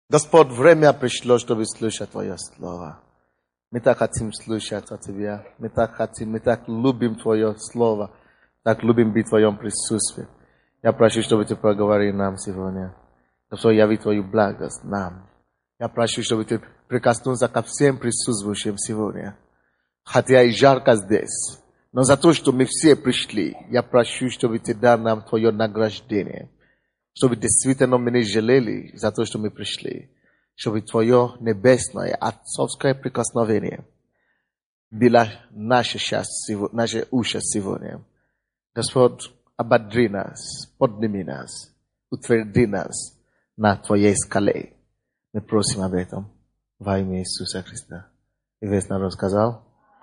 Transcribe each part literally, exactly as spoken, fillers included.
Господь, время пришло, чтобы слушать Твое Слово. Мы так хотим слушать от Тебя. Мы так хотим, мы так любим Твое Слово. Так любим быть в Твоем присутствии. Я прошу, чтобы Ты проговорил нам сегодня. Господь, яви Твою благость нам. Я прошу, чтобы Ты прикоснулся ко всем присутствующим сегодня. Хотя и жарко здесь. Но за то, что мы все пришли, я прошу, чтобы Ты дал нам Твое награждение. Чтобы действительно мы не жалели за то, что мы пришли. Чтобы Твое небесное, отцовское прикосновение было наше счастье, наше уши сегодня. Господь, ободри нас, подними нас, утверди нас на Твоей скале. Мы просим об этом во имя Иисуса Христа. И весь народ сказал?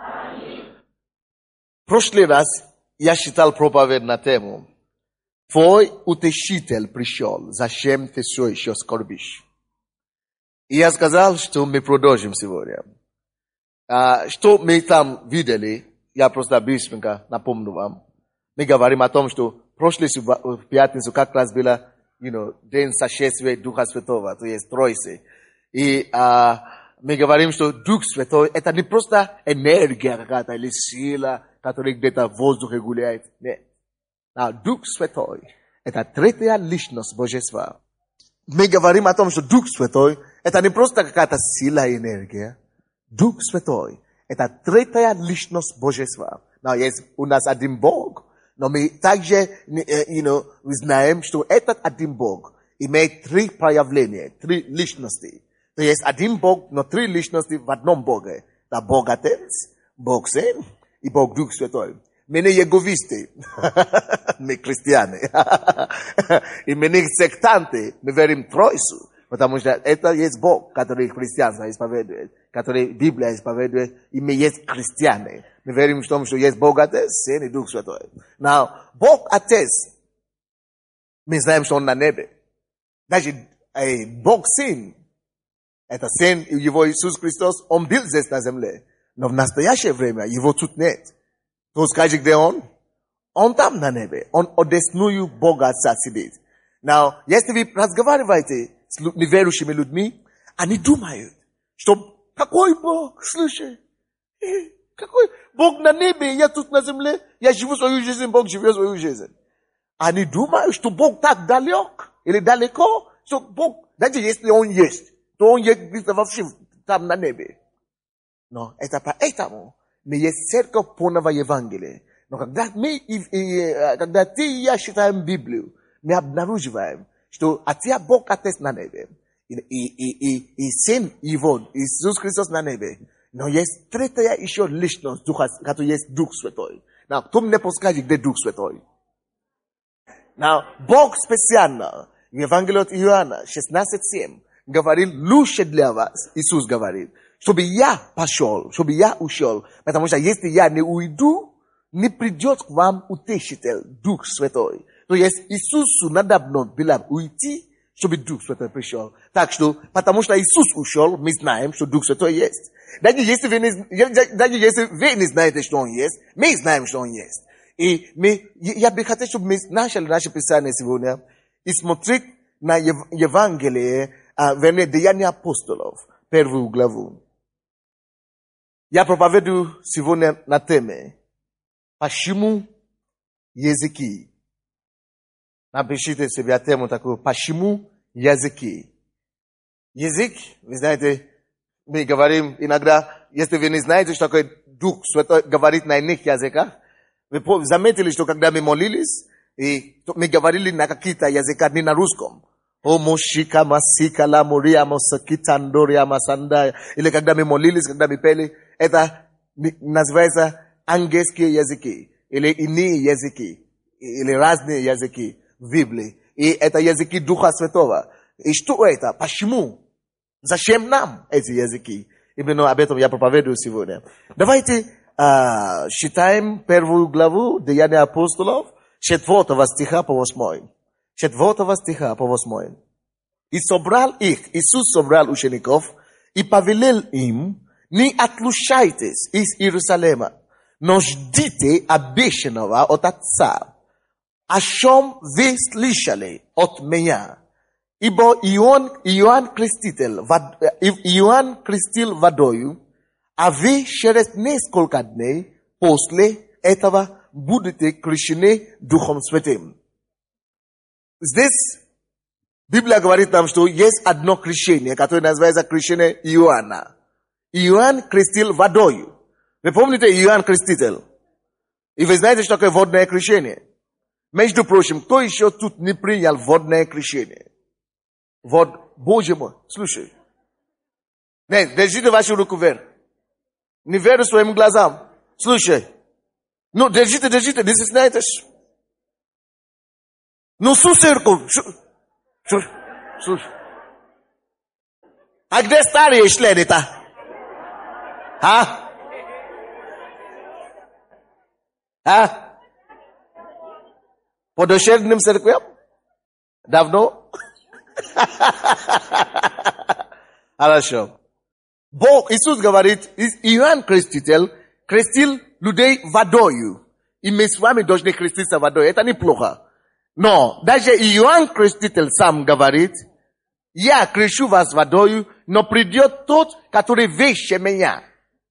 В прошлый раз я читал проповедь на тему «Твой утешитель пришел, зачем ты все еще скорбишь?» И я сказал, что мы продолжим сегодня. А, что мы там видели, я просто быстренько напомню вам. Мы говорим о том, что в прошлую пятницу как раз было you know, день сошествия Духа Святого, то есть Троицы. И а, мы говорим, что Дух Святой – это не просто энергия какая-то или сила, которая где-то в воздухе гуляет. Нет. А Дух Святой – это третья личность Божества. Мы говорим о том, что Дух Святой – это не просто какая-то сила и энергия. Дух Святой – это третья личность Божества. Но есть у нас один Бог, но мы также you know, знаем, что этот один Бог имеет три проявления, три личности. То есть один Бог, но три личности в одном Боге. Это Бог Отец, Бог Сын и Бог Дух Святой. Мы не еговисты, мы христиане. И мы не сектанты, мы верим в Троицу. Потому что это есть Бог, который христианство исповедует, который Библия исповедует, и мы есть христиане. Мы верим в том, что есть Бог Отец, Сын и Дух Святой. Но Бог Отец, мы знаем, что Он на небе. Значит, Бог Сын, это Сын Его Иисус Христос, Он был здесь на земле. Но в настоящее время Его тут нет. Кто скажет, где Он? Он там на небе. Он одесную Бога Отца сидит. Но если вы разговариваете с неверующими людьми, они думают, что какой Бог, слушай, какой Бог на небе, я тут на земле, я живу свою жизнь, Бог живет свою жизнь. Они думают, что Бог так далек или далеко, что Бог, даже если Он есть, то Он есть вообще там на небе. Но это поэтому мы есть церковь полного Евангелия. Но когда мы, и, и, когда ты и я читаем Библию, мы обнаруживаем, что Отец Бог Отец на небе, и, и, и, и, и Сын Его, Иисус Христос на небе, но есть третья еще личность, который есть Дух Святой. Но кто мне подскажет, где Дух Святой? Но Бог специально, в Евангелии от Иоанна шестнадцать семь, говорил, лучше для вас, Иисус говорит, чтобы я пошел, чтобы я ушел, потому что если я не уйду, не придет к вам утешитель, Дух Святой. То есть Иисусу надо было уйти, чтобы Дух Святой пришел. Так что, потому что Иисус ушел, мы знаем, что Дух Святой есть. Даже если вы не, даже если вы не знаете, что Он есть, мы знаем, что Он есть. И мы, я бы хотел, чтобы мы начали наше Писание сегодня и смотреть на Евангелие, вернее, Деяния апостолов, первую главу. Я проповедую сегодня на теме «Почему языки?» Напишите себе тему такую «Почему языки?» Язык, вы знаете, мы говорим иногда, если вы не знаете, что такое Дух Святой говорит на иных языках, вы заметили, что когда мы молились, и мы говорили на какие-то языка, не на русском. Или когда мы молились, когда мы пели, это называется ангельские языки, или иные языки, или разные языки в Библии. И это языки Духа Святого. И что это? Почему? Зачем нам эти языки? Именно об этом я проповедую сегодня. Давайте а, читаем первую главу Деяния апостолов, четвертого стиха по восьмой. Четвертого стиха по восьмой. И собрал их, Иисус собрал учеников, и повелел им, не отлучайтесь из Иерусалима, но ждите обещанного от Отца, о чем вы слышали от меня. Ибо Иоанн, Иоанн Креститель, Иоанн крестил водою, а вы через несколько дней после этого будете крещены Духом Святым. Здесь Библия говорит нам, что есть одно крещение, которое называется крещение Иоанна. Иоанн крестил водою. Вы помните Иоанн Креститель? И вы знаете, что такое водное крещение? Между прочим, кто еще тут не принял водное крещение? Вот, Боже мой, слушай. Нет, держите вашу руку вверх. Не верю своим глазам. Слушай. Ну, держите, держите, не стесняйтесь. Ну, слушай, слушай, слушай. А где старые члены-то? А? А? По душевным церквям? Давно? Хорошо. Бог, Иисус говорит, Иоанн Креститель крестил людей водою. И мы с вами должны креститься водой. Это неплохо. Но даже Иоанн Креститель сам говорит, я крещу вас водою, но придет тот, который выше меня.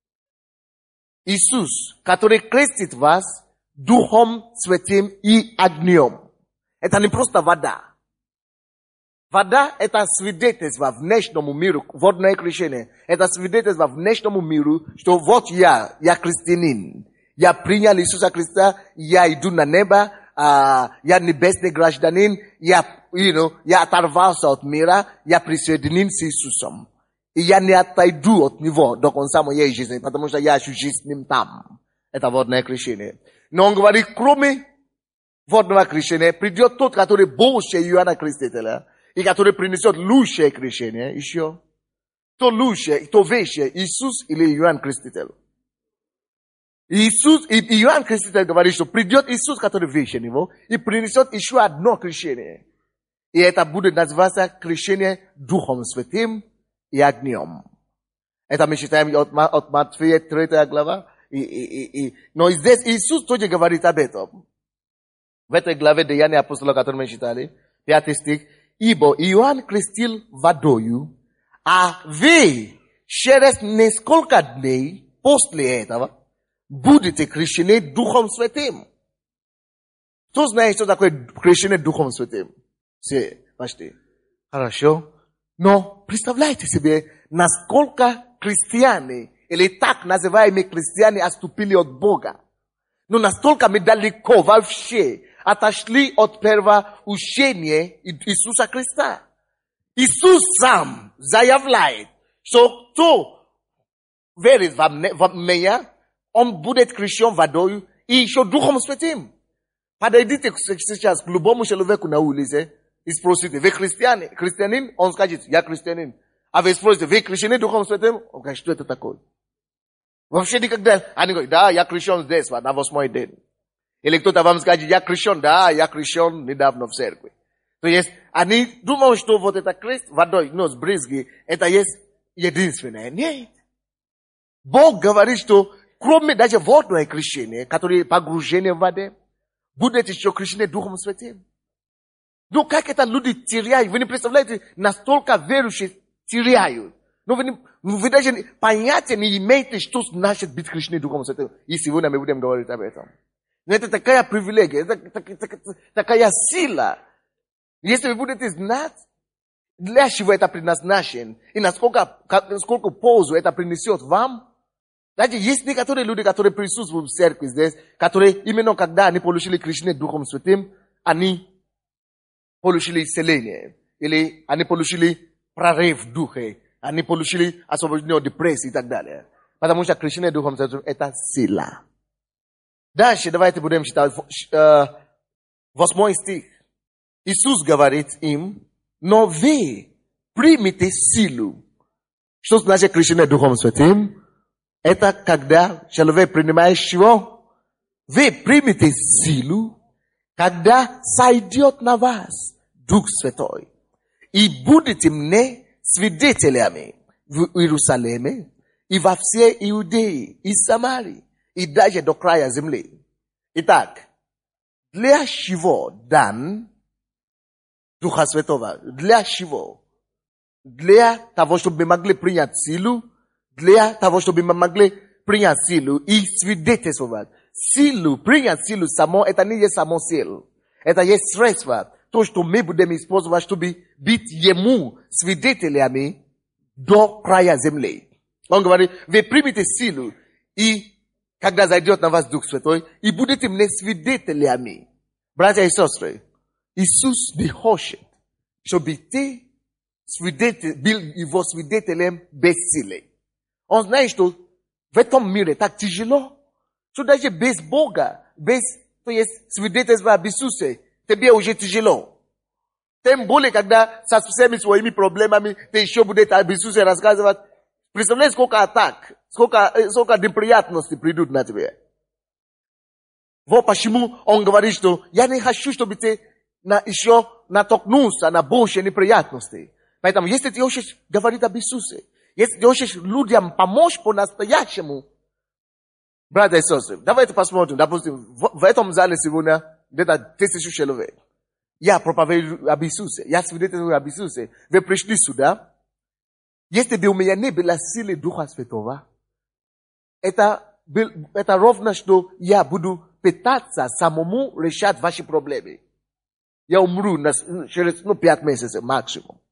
Иисус, который крестит вас Духом Святым и огнем. Это не просто вода. Вода – это свидетельство внешнему миру, водное крещение. Это свидетельство внешнему миру, что вот я, я христианин. Я принял Иисуса Христа, я иду на небо, uh, я небесный гражданин, я, you know, я оторвался от мира, я присоединен с Иисусом. И я не отойду от него до конца моей жизни, потому что я ощущу с ним там. Это водное крещение. Но он говорит, кроме водного крещения, придет тот, который больше Иоанна Крестителя, и который принесет лучшее крещение еще. Кто лучше, кто выше, Иисус или Иоанн Креститель? Иисус, и Иоанн Креститель говорит, что придет Иисус, который выше него, и принесет еще одно крещение. И это будет называться крещение Духом Святым и огнем. Это мы читаем от, от Матфея третья глава. И, и, и, и. Но здесь Иисус тоже говорит об этом. В этой главе Деяния апостола, которую мы читали, пятый стих. Ибо Иоанн крестил водою, а вы через несколько дней после этого будете крещены Духом Святым. Кто знает, что такое крещение Духом Святым? Все, почти. Хорошо. Но представляете себе, насколько христиане, или так называемые христиане, отступили от Бога. Но настолько мы далеко вообще отошли от первого учения Иисуса Христа. Иисус сам заявляет, что кто верит в меня, он будет крещен водой и еще Духом Святым. Подойдите сейчас к любому человеку на улице и спросите, вы христиане? Христианин? Он скажет, я христианин. А вы спросите, вы крещены Духом Святым? Он говорит, что это такое? Вообще никогда. Они говорят, да, я крещен здесь, на восьмой день. Или кто-то вам скажет, я крещен, да, я крещен недавно в церкви. То есть, они думают, что вот это крест водой, ну, с брызги, это есть единственное. Нет. Бог говорит, что кроме даже водного крещения, которое погружение в воде, будет еще крещение Духом Святым. Ну, как это люди теряют? Вы не представляете, настолько верующие теряют. Но вы, не, вы даже понятия не имеете, что значит быть крещены Духом Святым. И сегодня мы будем говорить об этом. Но это такая привилегия, это, это, это, это такая сила. Если вы будете знать, для чего это предназначено, и насколько, насколько пользу это принесет вам, даже есть некоторые люди, которые присутствуют в церкви здесь, которые именно когда они получили крещение Духом Святым, они получили исцеление, или они получили прорыв в духе, они получили освобождение от депрессии и так далее. Потому что крещение Духом Святым – это сила. Дальше давайте будем читать восьмой стих. Иисус говорит им, но вы примите силу. Что значит крещение Духом Святым? Это когда человек принимает чего? Вы примете силу, когда сойдет на вас Дух Святой. И будете мне свидетелями в Иерусалиме и во всей Иудее и Самарии, и даже до края земли. Итак, для чего дан Духа Святого. Для чего? Для того, чтобы мы могли принять силу, для того, чтобы мы могли принять силу и свидетельствовать. Силу, принять силу само, это не есть само силу. Это есть средство, то, что мы будем использовать, чтобы быть ему свидетелями до края земли. Он говорит, вы примите силу, и когда зайдет на вас Дух Святой, и будете мне свидетелями. Братья и сестры, Иисус не хочет, чтобы ты свидетель, был его свидетелем без силы. Он знает, что в этом мире так тяжело, что даже без Бога, без, то есть свидетельства об Иисусе, тебе уже тяжело. Тем более, когда со всеми своими проблемами ты еще будешь об Иисусе рассказывать. Представляешь, сколько атак, сколько, сколько неприятностей придут на тебя. Вот почему он говорит, что я не хочу, чтобы ты на, еще натолкнулся на больше неприятностей. Поэтому, если ты хочешь говорить об Иисусе, если ты хочешь людям помочь по-настоящему, братья и сестры, давайте посмотрим, допустим, в, в этом зале сегодня где-то тысячу человек. Я проповедую об Иисусе, я свидетельствую об Иисусе. Вы пришли сюда. Если бы у меня не было силы Духа Святого, это, это ровно, что я буду пытаться самому решать ваши проблемы. Я умру на, через ну, пять месяцев максимум.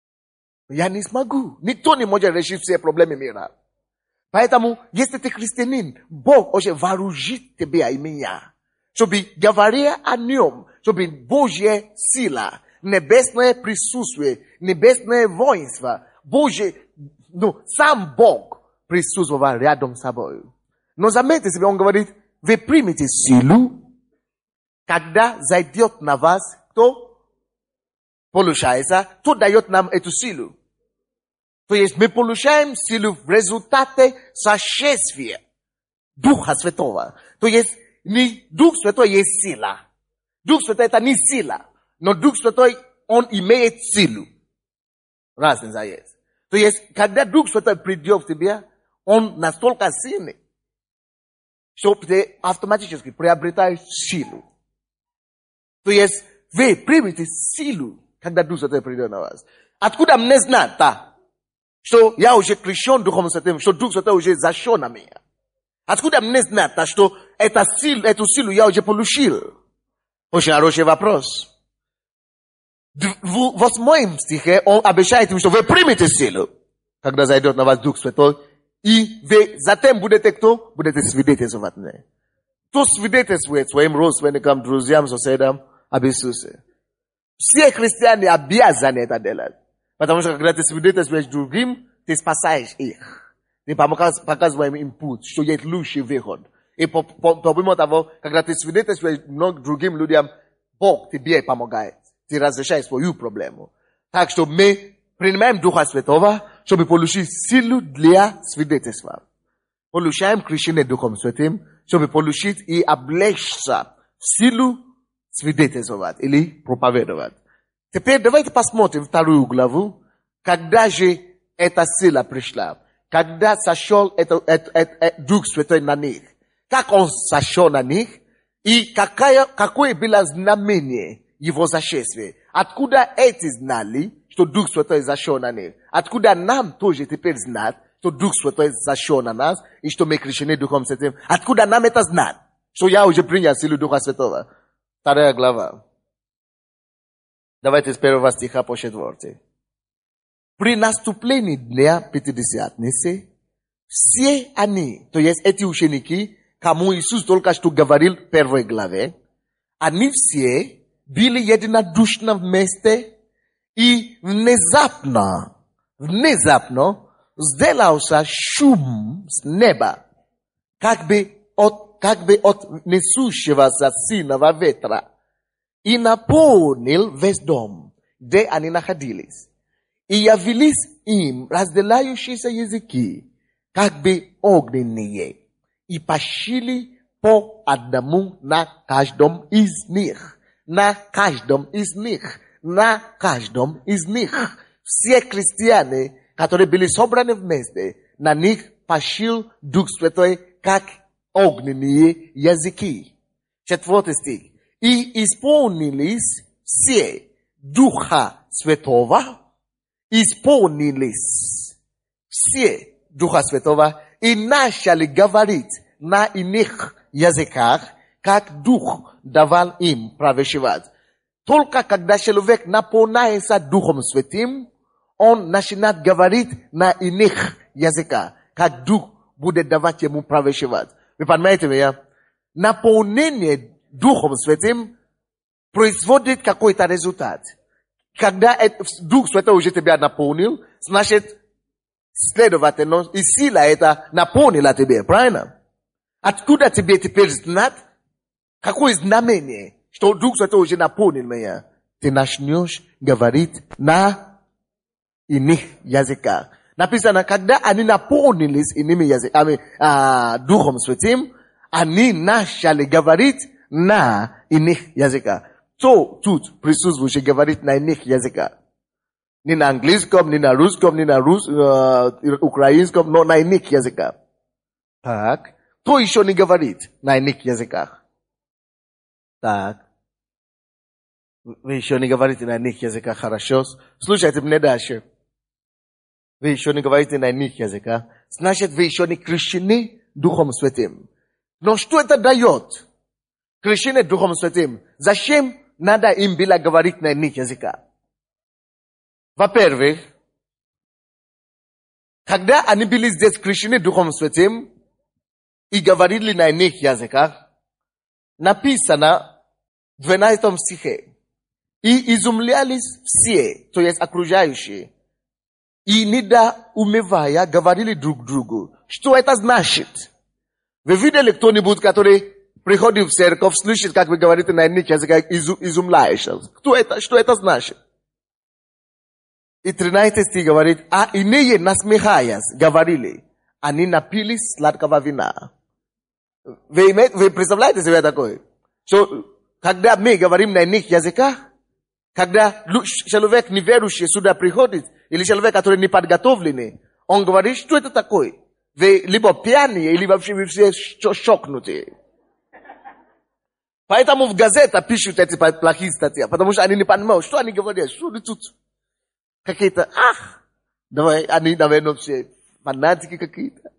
Я не смогу. Никто не может решить все проблемы мира. Поэтому, если ты христианин, Бог уже вооружит тебя и меня, чтобы, говоря о нем, чтобы Божья сила, небесное присутствие, небесное воинство, Божье, ну, сам Бог присутствовал рядом с собой. Но заметьте себе, он говорит, вы примете силу, когда зайдет на вас кто? Получается, кто дает нам эту силу? То есть мы получаем силу в результате сошествия Духа Святого. То есть не Дух Святой есть сила. Дух Святой это не сила. Но Дух Святой, он имеет силу. Разница есть. То есть, когда Дух Святой придет в тебя, он настолько сильный, что ты автоматически приобретаешь силу. То есть, вы примете силу, когда Дух Святой придет на вас. Откуда мне знать-то, что я уже крещен Духом Святым, что Дух Святой уже зашел на меня? Откуда мне знать-то, что эту силу, эту силу я уже получил? Очень хороший вопрос. В восьмом стихе он обещает им, что вы примете силу, когда зайдет на вас Дух Святой, и вы затем будете кто? Будете свидетельствовать мне. Кто свидетельствует своим родственникам, друзьям, соседям об Иисусе? Все христиане обязаны это делать. Потому что когда ты свидетельствуешь другим, ты спасаешь их. Ты показываешь им путь, что есть лучший выход. И помимо того, когда ты свидетельствуешь другим людям, Бог тебе помогает. Ты разрешаешь свою проблему. Так что мы принимаем Духа Святого, чтобы получить силу для свидетельства. Получаем крещение Духом Святым, чтобы получить и облечься в силу свидетельствовать или проповедовать. Теперь давайте посмотрим вторую главу. Когда же эта сила пришла? Когда сошел это, это, это, это, Дух Святой на них? Как он сошел на них? И какое, какое было знамение его зашествия? Откуда эти знали, что Дух Святой зашел на них? Откуда нам тоже теперь знать, что Дух Святой зашел на нас, и что мы крещены Духом Святым? Откуда нам это знать? Что я уже принял силу Духа Святого? Вторая глава. Давайте с первого стиха по четвертый. При наступлении дня Пятидесятницы, все они, то есть эти ученики, кому Иисус только что говорил в первой главе, они все были единодушно вместе, и внезапно, внезапно сделался шум с неба, как бы от, как бы от несущегося сильного ветра, и наполнил весь дом, где они находились. И явились им разделяющиеся языки, как бы огненные, и пошли по одному на каждом из них, на каждом из них, на каждом из них. Все христиане, которые были собраны вместе, на них пошел Дух Святой, как огненные языки. Четвертый стих. И исполнились все Духа Святого исполнились все Духа Святого и начали говорить на иных языках, как Дух давал им провещевать. Только когда человек наполняется Духом Святым, он начинает говорить на иных языках, как Дух будет давать ему провещевать. Вы понимаете меня? Наполнение Духом Святым производит какой-то результат. Когда Дух Святой уже тебя наполнил, значит, следовательно, и сила это наполнила тебе, правильно? Откуда тебе теперь знать, какое знамение, что Дух Святой уже наполнил меня? Ты начнешь говорить на иных языках. Написано, когда они наполнились иными языками, а, Духом Святым, они начали говорить на иных языках. То тут присутствующий говорит на иных языках. Не на английском, не на русском, не на рус, э, украинском, но на иных языках. Так. Кто еще не говорит на иных языках? Так. Вы еще не говорите на иных языках, хорошо? Слушайте мне дальше. Вы еще не говорите на иных языках. Значит, вы еще не крещены Духом Святым. Но что это дает? Крещение Духом Святым. Зачем надо им было говорить на иных языках? Во-первых, когда они были здесь крещены Духом Святым и говорили на иных языках, написано в двенадцатом стихе, и изумлялись все, то есть окружающие, и недоумевая говорили друг другу. Что это значит? Вы видели кто-нибудь, который приходит в церковь, слышит, как вы говорите на иных языках, изумляешься? Кто это? Что это значит? И тринадцатый стих говорит, а иные, насмехаясь, говорили, они напились сладкого вина. Вы, вы представляете себе такое? Что, когда мы говорим на иных языках, когда человек неверующий сюда приходит, или человек, который не подготовленный, он говорит, что это такое? Вы либо пьяные, либо вообще вы все шокнутые. Поэтому в газетах пишут эти плохие статьи, потому что они не понимают, что они говорят, что они тут какие-то, ах, давай, они, наверное, все фанатики какие-то.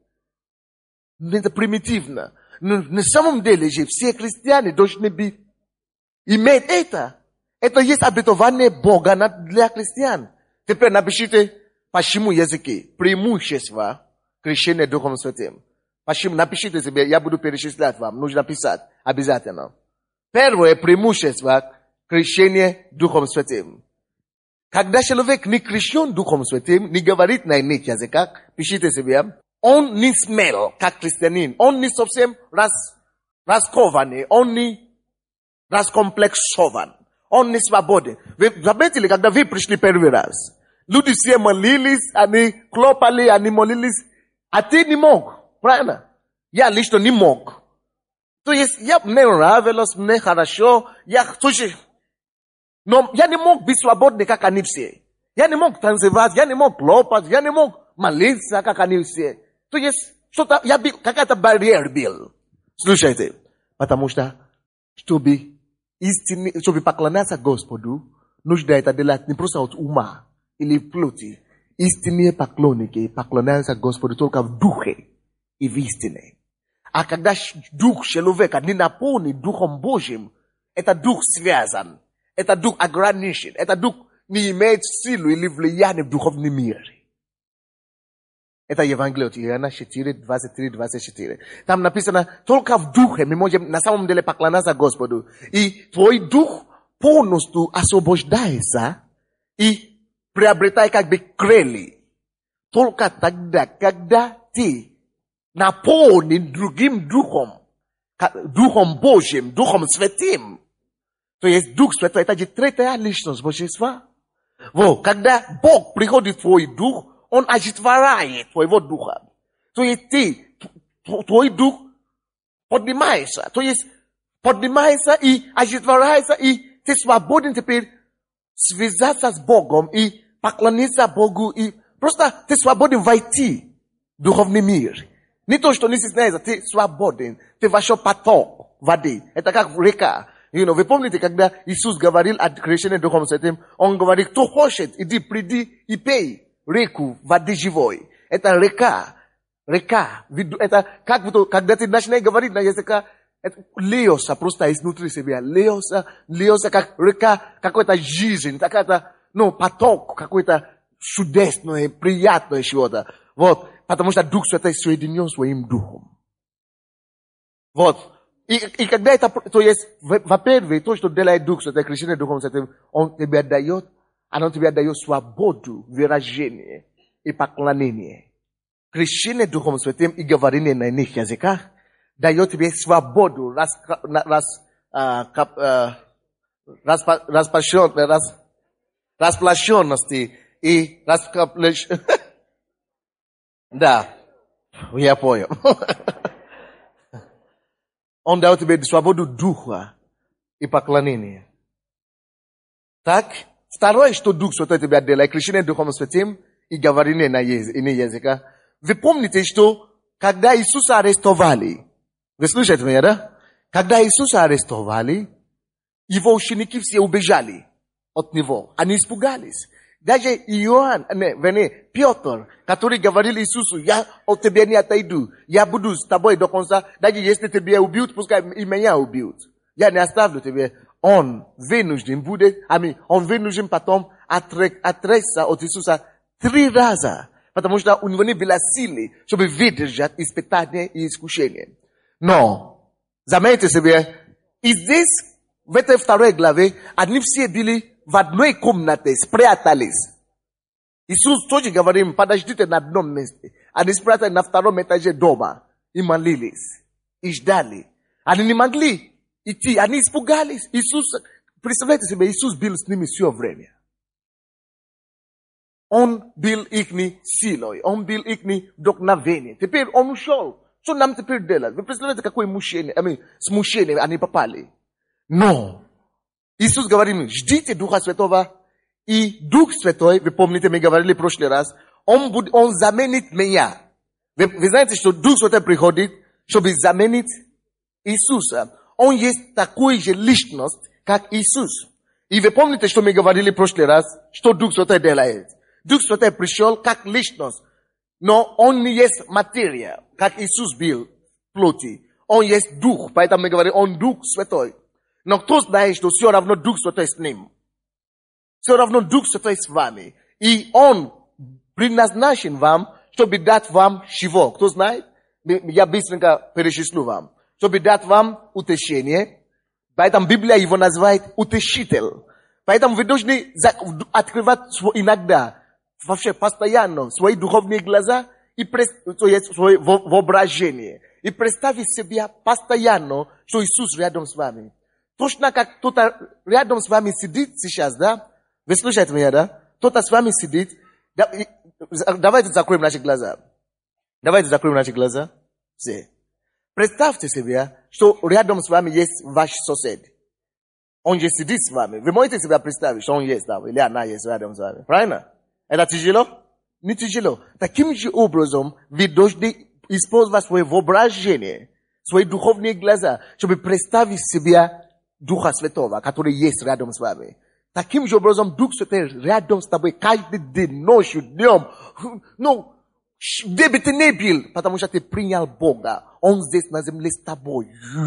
Это примитивно. Но на самом деле же все христиане должны быть, иметь это. Это есть обетование Бога для христиан. Теперь напишите, почему языки, преимущества крещения Духом Святым. Почему? Напишите себе, я буду перечислять вам, нужно писать обязательно. Первое преимущество крещения Духом Святым. Когда человек не крещен Духом Святым, не говорит на иных языках, пишите себе, он не смел, как христианин, он не совсем раз, раскованный, он не раскомплексован, он не свободен. Вы заметили, когда вы пришли первый раз, люди все молились, они хлопали, они молились, а ты не мог, правильно? Я лично не мог. То есть, я, мне нравилось, мне хорошо, я, слушай, но я не мог быть свободным, как они все. Я не мог танцевать, я не мог хлопать, я не мог молиться, как они все. То есть, что-то, я был, какая-то барьер был. Слушайте, потому что, чтобы истинно, чтобы поклоняться Господу, нужно это делать не просто от ума или плоти. Истинные поклонники поклоняются Господу только в духе и в истине. А когда дух человека не наполнен Духом Божьим, это дух связан, это дух ограничен, это дух не имеет силу или влияния в духовном мире. Это Евангелие от Иоанна четыре, двадцать три, двадцать четыре. Там написано, только в духе мы можем на самом деле поклоняться Господу. И твой дух полностью освобождается и приобретает как бы крылья. Только тогда, когда ты наполнен другим духом, духом Божьим, духом святым. То есть дух святой, это же третья личность божества. Вот, когда Бог приходит в твой дух, он оживляет твоего духа. То есть ты, твой дух поднимается. То есть поднимается и оживляется, и ты свободен теперь связаться с Богом и поклониться Богу. И просто ты свободен войти в духовный мир. Не то, что не стесняется, ты свободен. Ты вошел поток воды. Это как река. You know, вы помните, когда Иисус говорил о крещении Духом Святым, Он говорит, кто хочет, иди, приди и пей реку воды живой. Это река, река. Это как будто, когда ты начинаешь говорить на языке, это льется просто изнутри себя, льется, льется как река, какой-то жизнь, какая-то, ну, поток, какой-то чудесное, приятное чего-то. Вот, потому что Дух Святой соединен своим Духом. Вот. И, и когда это, то есть, во-первых, то, что делает Дух Святой, крещение Духом Святым, Он тебе дает, Он тебе дает свободу, выражение и поклонение. Крещение Духом Святым и говорение на иных языках дает тебе свободу, рас, рас, а, кап, а, распа, распашен, рас, расплощенности и раскоплещ... Да, я понял. Он дает тебе свободу духа и поклонения. Так, второе, что Дух Святой тебе делает, крещение Духом Святым и говорение на иных языках. Вы помните, что когда Иисуса арестовали, вы слышите меня, да? Когда Иисуса арестовали, его ученики все убежали от него. Они испугались. Даже Иоанн, не, вернее, Петр, который говорил Иисусу, я от тебя не отойду, я буду с тобой до конца, даже если тебя убьют, пускай и меня убьют. Я не оставлю тебя. Он вынужден будет, ами, он вынужден потом отрек, отречься от Иисуса три раза, потому что у него не было силы, чтобы выдержать испытания и искушения. Но, заметьте себе, и здесь, в этой второй главе, они все были в одной комнате, спрятались. Иисус тоже говорит им, подождите на одном месте. Они спрятались на втором этаже дома и молились, и ждали. Они не могли идти, они испугались. Иисус, представляете себе, Иисус был с ними все время. Он был их силой, он был их вдохновением. Теперь он ушел. Что нам теперь делать? Вы представляете, какое мучение, I mean, смущение они попали. Но Иисус говорит, ждите Духа Святого, и Дух Святой, вы помните, мы говорили в прошлый раз, Он, будет, он заменит меня. Вы, вы знаете, что Дух Святой приходит, чтобы заменить Иисуса. Он есть такой же личность, как Иисус. И вы помните, что мы говорили в прошлый раз, что Дух Святой делает? Дух Святой пришел как личность, но Он не есть материя, как Иисус был в плоти. Он есть Дух, поэтому мы говорим, Он Дух Святой. Но кто знает, что все равно Дух Святой с ним? Все равно Дух Святой с вами. И Он предназначен вам, чтобы дать вам чего? Кто знает? Я быстренько перечислю вам. Чтобы дать вам утешение. Поэтому Библия его называет утешитель. Поэтому вы должны открывать иногда, вообще постоянно, свои духовные глаза и свое воображение. И представить себе постоянно, что Иисус рядом с вами. Точно как кто-то рядом с вами сидит сейчас, да? Вы слушаете меня, да? Кто-то с вами сидит. Давайте закроем наши глаза. Давайте закроем наши глаза. Все. Представьте себе, что рядом с вами есть ваш сосед. Он же сидит с вами. Вы можете себе представить, что он есть там, или она есть рядом с вами. Правильно? Это тяжело? Не тяжело. Таким же образом вы должны использовать свое воображение, свои духовные глаза, чтобы представить себе Духа Святого, который есть рядом с вами. Таким же образом, Дух Святой рядом с тобой каждый день, ночью, днем. Ну, где бы ты ни был, потому что ты принял Бога. Он здесь на земле с тобой.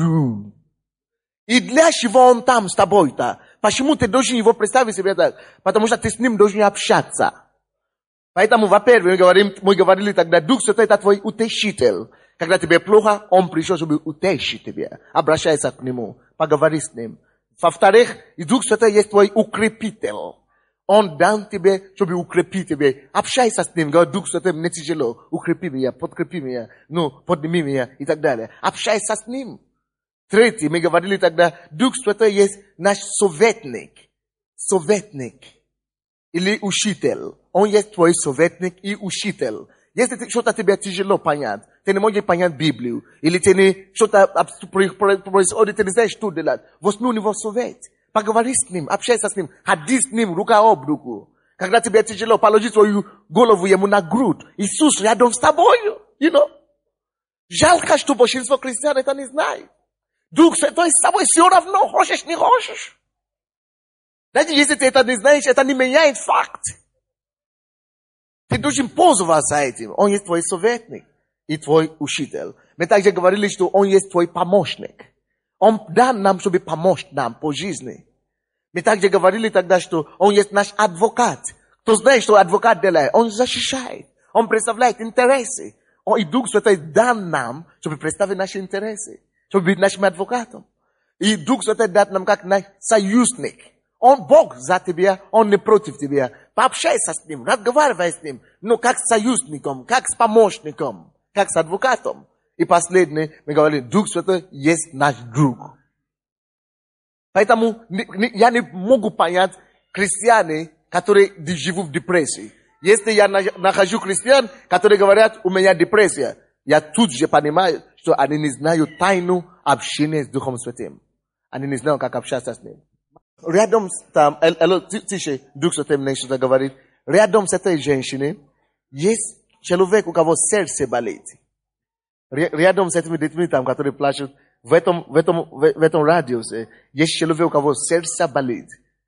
И для чего Он там с тобой-то? Почему ты должен его представить себе так? Потому что ты с ним должен общаться. Поэтому, во-первых, мы, говорим, мы говорили тогда, Дух Святой это твой утешитель. Когда тебе плохо, Он пришел, чтобы утешить тебя. Обращайся к Нему, поговори с Ним. Во-вторых, Дух Святой есть твой укрепитель. Он дан тебе, чтобы укрепить тебя. Общайся с Ним, говори, Дух Святой, мне тяжело. Укрепи меня, подкрепи меня, ну, подними меня и так далее. Общайся с Ним. Третий, мы говорили тогда, Дух Святой есть наш советник. Советник. Или учитель. Он есть твой советник и учитель. Если что-то тебе тяжело понять, ты не можешь понять Библию, или ты не, что-то происходит, ты не знаешь, что делать, возьми у него совет. Поговори с ним, общайся с ним, ходи с ним рука об руку. Когда тебе тяжело, положи свою голову ему на грудь. Иисус рядом с тобой, you know. Жалко, что большинство христиан это не знает. Дух Святой с собой все равно, хочешь, не хочешь. Знаете, если ты это не знаешь, это не меняет факт. Ты должен пользоваться этим. Он есть твой советник и твой учитель. Мы также говорили, что он есть твой помощник. Он дан нам, чтобы помочь нам по жизни. Мы также говорили тогда, что он есть наш адвокат. Кто знает, что адвокат делает? Он защищает. Он представляет интересы. Он и Дух Святой дан нам, чтобы представить наши интересы. Чтобы быть нашим адвокатом. И Дух Святой дан нам как наш союзник. Он Бог за тебя, он не против тебя. Пообщайся с ним, разговаривай с ним. Но как с союзником, как с помощником, как с адвокатом. И последнее, мы говорим, Дух Святой есть наш друг. Поэтому я не могу понять христиан, которые живут в депрессии. Если я нахожу христиан, которые говорят, у меня депрессия, я тут же понимаю, что они не знают тайну общения с Духом Святым. Они не знают, как общаться с ним. Рядом с там, тише, Дух Святой мне что-то говорит, рядом с этой женщиной есть человек, у кого сердце болит. Рядом с этими детьми там, которые плачут, в этом, в этом, в, в этом радиусе, есть человек, у кого сердце болит.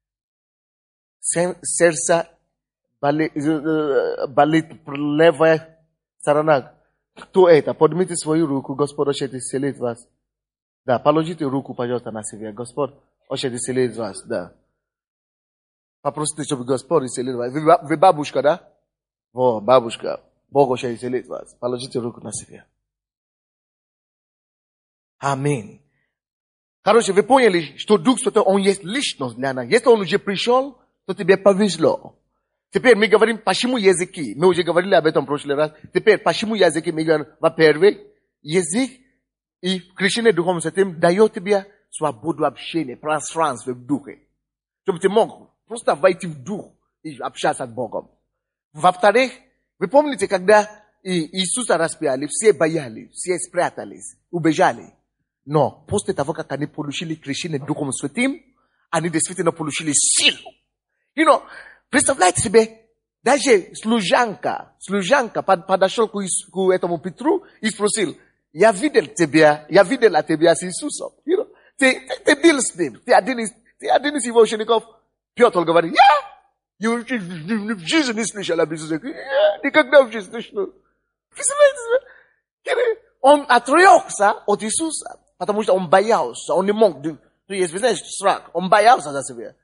Сердце болит, болит левая сторона. Кто это? Поднимите свою руку, Господь хочет исцелить вас. Да, положите руку, пожалуйста, на себя. Господь хочет исцелить вас, да. Попросите, чтобы Господь исцелил вас. Вы, вы бабушка, да? Во, бабушка. Бог хочет исцелить вас. Положите руку на себя. Аминь. Короче, вы поняли, что Дух Святой, Он есть личность для нас. Если Он уже пришел, то тебе повезло. Теперь мы говорим, почему языки. Мы уже говорили об этом в прошлый раз. Теперь, почему языки? Мы говорим, во-первых, язык и крещение Духом Святым дает тебе свободу общения, пространство в Духе. Чтобы ты мог просто войти в Дух и общаться с Богом. Во-вторых, вы помните, когда Иисуса распяли, все боялись, все спрятались, убежали. Но после того, как они получили крещение Духом Святым, они действительно получили силу. You know, представляете себе, даже служанка, служанка подошел к этому Петру и спросил, я видел тебя, я видел тебя с Иисусом. You know, ты, ты, ты был с ним, ты один из, ты один из его учеников. Петр говорит, я, я в жизни не слышал об Иисусе. Я никогда в жизни не слышал. Представляете себе? Он отрекся от Иисуса, потому что он боялся, он не мог, ты есть, знаешь, страх, он боялся за себя.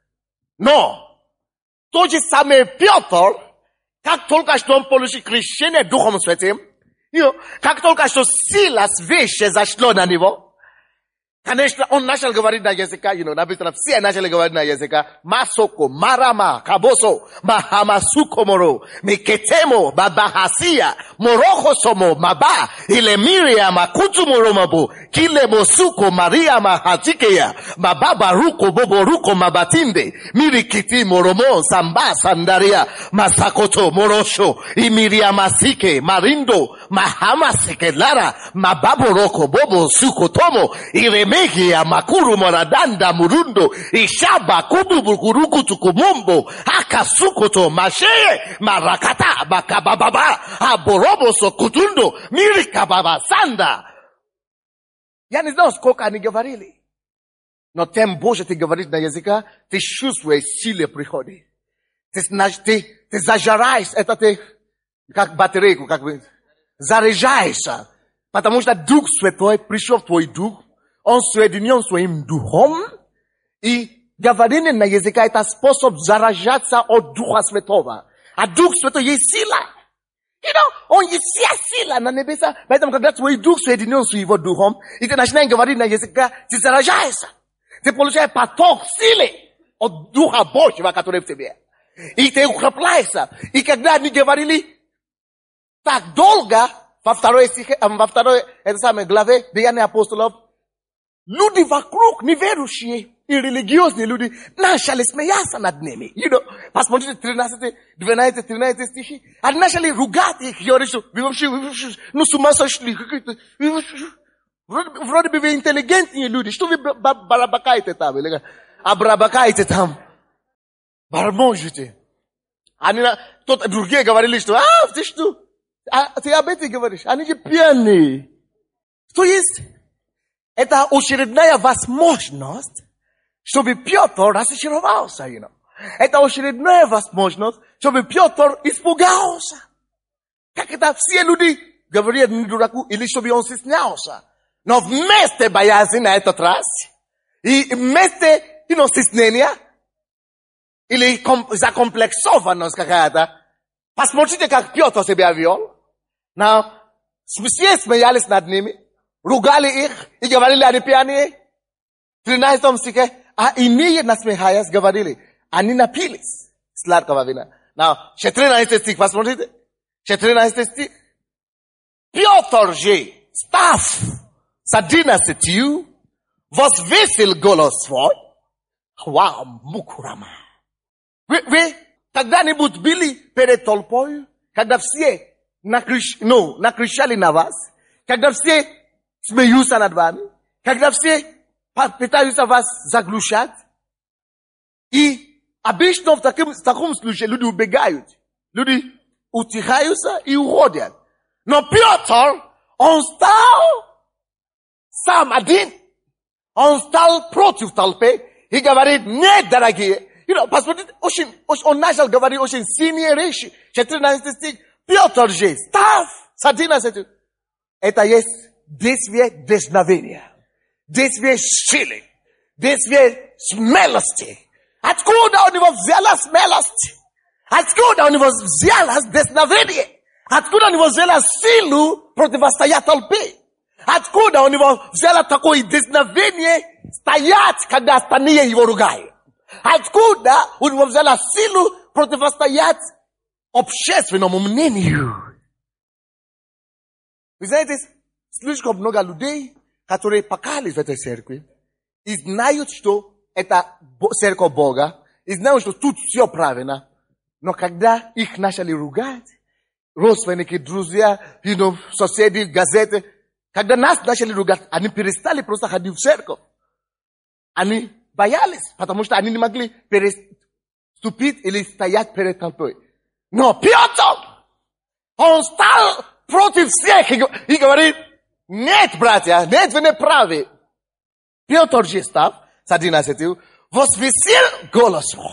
Но, тот же самый Петр, как только что он получил крещение Духом Святым, you know, как только что сила свыше зашло на него, конечно, он начал говорить на языка, you know, написано, все начали говорить на языка, масоко, марама, кабосо, махамасукоморо, микетемо, бабахасия, морохосомо, маба, илемирия, макутуморомабу, килемосуко, мария, махатикея, мабаба, руко, бобо, руко, мабатинде, мирикити, моромо, самба, сандария, масакото, morosho, imiria masike, marindo, mahamasike, lara, mababo, roko, bobo, sukotomo, ireme, Megia makuru moradanda murundo ishaba kububukuruku tukumumbo akasukoto mashe marakata bakababa aborobo sokutundo mirika baba sanda. Я не знал, сколько они говорили. Но тем больше ты говоришь на языка, ты чувствуешь силы прихода. Ты, ты, ты зажираешь, это ты как батарейку, как бы заряжаешься. Потому что Дух Святой пришел в твой дух. Он соединен своим духом, и говорение на языке это способ заражаться от Духа Святого. А Дух Святой есть сила. You know, он есть вся сила на небесах. Поэтому, когда твой дух соединен с его духом, и ты начинаешь говорить на языке, ты заражаешься. Ты получаешь поток силы от Духа Божьего, который в тебе. И ты укрепляешься. И когда они говорили так долго, во второй стихе, во второй, это самой главе, Деяния апостолов, люди вокруг, неверующие и религиозные люди, начали смеяться над ними. You know, посмотрите, тринадцать, двенадцать, тринадцать стихи. Они начали ругать их, говорят, что вы вообще, вы вообще, ну с ума сошли. Вроде бы вы интеллигентные люди, что вы барабакаете там, или обрабакаете там, бормочете. Они, кто-то, другие говорили, что, а, ты что, а, ты об этом говоришь, они же пьяные. Что есть? Это очередная возможность, чтобы Петр разочаровался. You know. Это очередная возможность, чтобы Петр испугался. Как это все люди говорят не дураку, или чтобы он стеснялся. Но вместо боязни на этот раз, и вместо you know, стеснения, или ком, закомплексованность какая-то, посмотрите, как Петр себя вел. Но все смеялись над ними, ругали их и говорили, они пьяные. В тринадцатом стихе, а иные, насмехаясь, говорили, они напились сладкого вина. Now, четырнадцатый стих, посмотрите. четырнадцатый стих. Петр же, став с одиннадцатью, возвесил голос свой. Вау, мукурама. Вы, вы когда-нибудь были перед толпой, когда все накрич, ну, накричали на вас, когда все смеются над вами, когда все пытаются вас заглушать? И обычно в таком, в таком случае люди убегают, люди утихаются и уходят. Но Петр, он стал сам один, он стал против толпы и говорит, нет, дорогие, you know, посмотрите, очень, очень, он начал говорить очень сильные речи. четырнадцатый стих, Петр же, став с одиннадцатью. Это есть действие дерзновения, действие силы, действие смелости. Откуда у него взялась смелость? Откуда у него взялось дерзновение? Откуда у него взялась силу противостоять толпе? Откуда у него взялось такое дерзновение стоять, когда остальные его ругают? Откуда у него взялась силу противостоять общественному мнению? Вы знаете, слишком много людей, которые покаялись в этой церкви, и знают, что это церковь Бога, и знают, что тут все правильно. Но когда их начали ругать, родственники, друзья, you know, соседи, газеты, когда нас начали ругать, они перестали просто ходить в церковь. Они боялись, потому что они не могли переступить или стоять перед толпой. Но Петр, он стал против всех и говорит, нет, братья, нет, вы не правы. Петр же, став с одиннадцатью, возвесил голос свой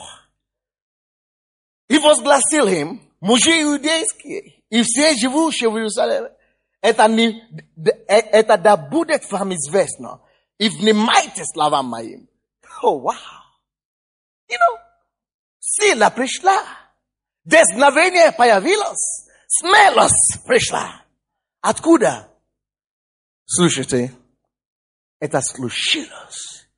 и возгласил им, мужи иудейские и все живущие в Иерусалиме, это, не, это да будет вам известно, и внимайте словам моим. О, вау! You know, сила пришла, дерзновение появилось, смелость пришла. Откуда? Слушайте, это случилось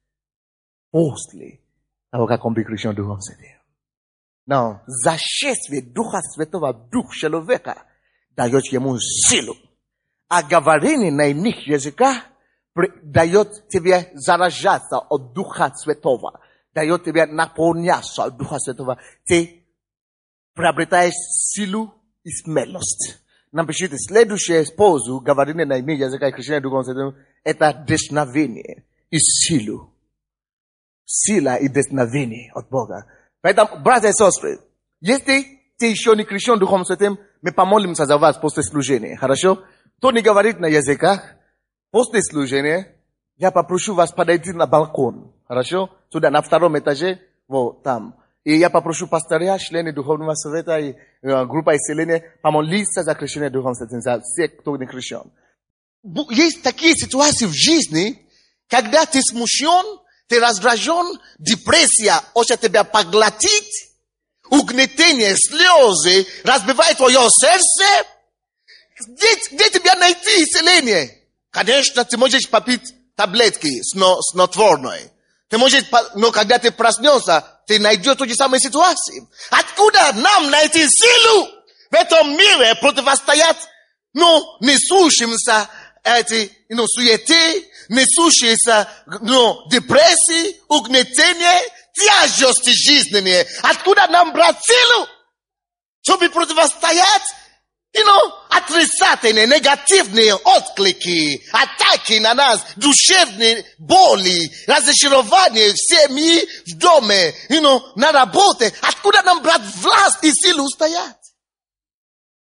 после того, как он был крещен Духом Святым. Но зашествие Духа Святого в дух человека дает ему силу. А говорение на иных языках дает тебе заражаться от Духа Святого, дает тебе наполняться от Духа Святого. Ты приобретаешь силу и смелость. Напишите, следующее способ говорения на иных языках и крещения Духом Святым — это дерзновение и силу. Сила и дерзновение от Бога. Поэтому, братья и сестры, если ты еще не крещен Духом Святым, мы помолимся за вас после служения, хорошо? Кто не говорит на языках, после служения я попрошу вас подойти на балкон, хорошо? Сюда, на втором этаже, вот там. И я попрошу пастыря, члены Духовного Совета и э, группа исцеления помолиться за крещение Духом Святым, за всех, кто не крещен. Есть такие ситуации в жизни, когда ты смущен, ты раздражен, депрессия хочет тебя поглотить, угнетение, слезы разбивает твое сердце. Где, где тебя найти исцеление? Конечно, ты можешь попить таблетки снотворной. Ты можешь, но когда ты проснешься, ты найдешь ту же самую ситуацию. Откуда нам найти силу в этом мире противостоять, ну, несущимся эти, ну, суеты, несущиеся, ну, депрессии, угнетения, тяжести жизненные. Откуда нам брать силу, чтобы противостоять, you know, отрицательные, негативные отклики, атаки на нас, душевные боли, разочарования в семье, в доме, you know, на работе. Откуда нам брать власть и силу стоять?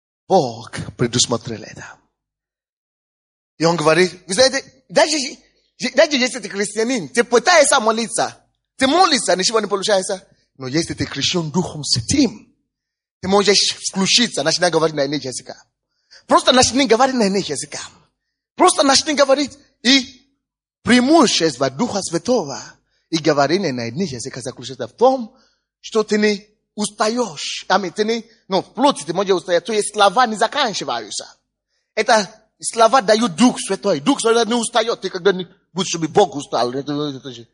Бог предусмотрел это. И он говорит, вы знаете, даже Даже если ты христианин, ты пытаешься молиться, ты молишься, ничего не получается. Но если ты крещен Духом Святым, ты можешь включиться, начинать говорить на иных языках. Просто начни говорить на иных языках. Просто начни говорить. И преимущество Духа Святого и говорение на иных языках заключается в том, что ты не устаешь. Аминь, ты не, ну, в плоти ты можешь устоять. То есть слова не заканчиваются. Это слова дают Дух Святой. Дух Святой не устает. Ты когда не будешь, чтобы Бог устал. Это, это же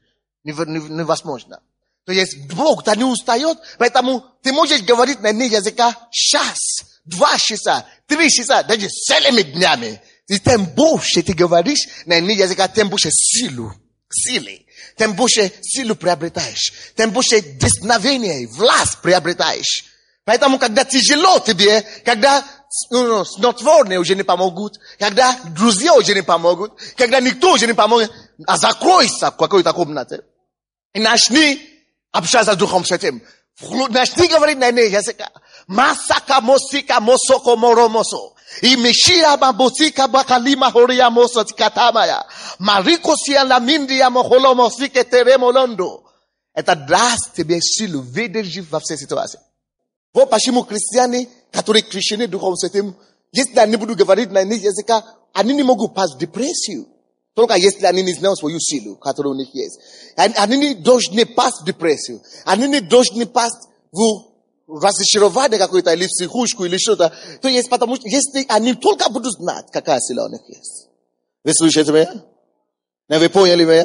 невозможно. То есть Бог-то не устает, поэтому ты можешь говорить на иных языках час, два часа, три часа, даже целыми днями. И тем больше ты говоришь на иных языках, тем больше силу, силы. Тем больше силу приобретаешь. Тем больше десновение, власть приобретаешь. Поэтому, когда тяжело тебе, когда ну, снотворные уже не помогут, когда друзья уже не помогут, когда никто уже не поможет, а закройся в какой-то комнате. И начни общаться с Духом Святым. Начни говорить на иных языках. Масака мосика мосоко моромосо. И мешия бабосика бакалима хория мосо тикатамая. Марико сиана миндия мохоломосике теремолондо. Это даст тебе силу выдержать во всей ситуации. Вот почему христиане, которые крещены Духом Святым, если они будут говорить на иных языках, они не могут пасть депрессию. Только если они не знают свою силу, которая у них есть. Они не должны пасть депрессию. Они не должны пасть в разочарование какое-то, или в психушку, или что-то. То есть, потому что если они только будут знать, какая сила у них есть. Вы слышите меня? Не вы поняли меня?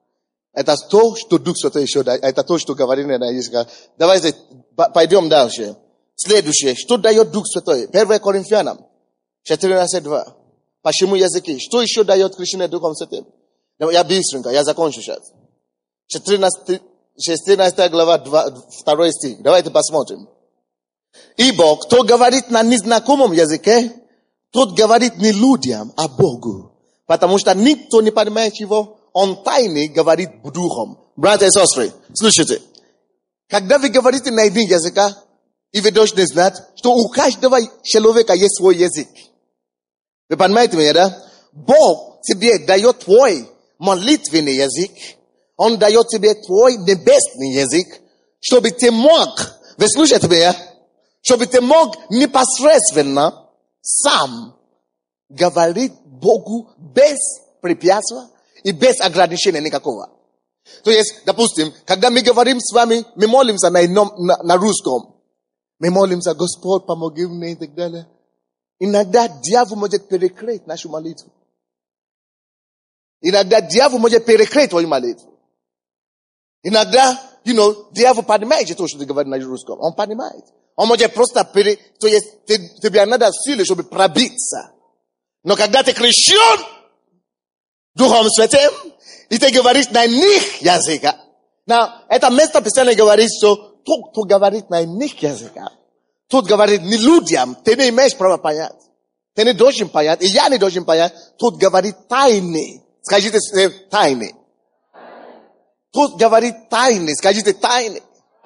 Это то, что Дух Святой еще дает. Это то, что говорит на языке. Давайте пойдем дальше. Следующее. Что дает Дух Святой? первое Коринфянам четырнадцать два. Почему языки? Что еще дает крещение Духом Святым? Я быстренько, я закончу сейчас. шестнадцатая глава, второй стих. Давайте посмотрим. Ибо кто говорит на незнакомом языке, тот говорит не людям, а Богу. Потому что никто не понимает его, он тайный говорит Духом. Братья и сестры, слушайте. Когда вы говорите на иных языках, и вы должны знать, что у каждого человека есть свой язык. Вы понимаете меня, да? Бог тебе дает твой молитвенный язык. Он дает тебе твой небесный язык, чтобы ты мог, вы слушаете меня, чтобы ты мог непосредственно сам говорить Богу без препятствия и без ограничения никакого. То есть, допустим, когда мы говорим с вами, мы молимся на, ином, на, на русском. Мы молимся, Господь, помоги мне и так далее. Иногда дьявол может перекрыть нашу молитву. Иногда дьявол может перекрыть твою молитву. Иногда, you know, дьявол понимает то, что ты говоришь на русском. Он понимает. Он может просто перекрыть. То есть, тебе надо силы, чтобы пробиться. Но когда ты крещен Духом Святым, и ты говоришь на иных языках. На это место Писания говорит, что тот, кто говорит на иных языках, тот говорит не людям, ты не имеешь права понять. Ты не должен понять, и я не должен понять. Тот говорит тайны. Скажите тайны. Тот говорит тайны. Скажите тайны.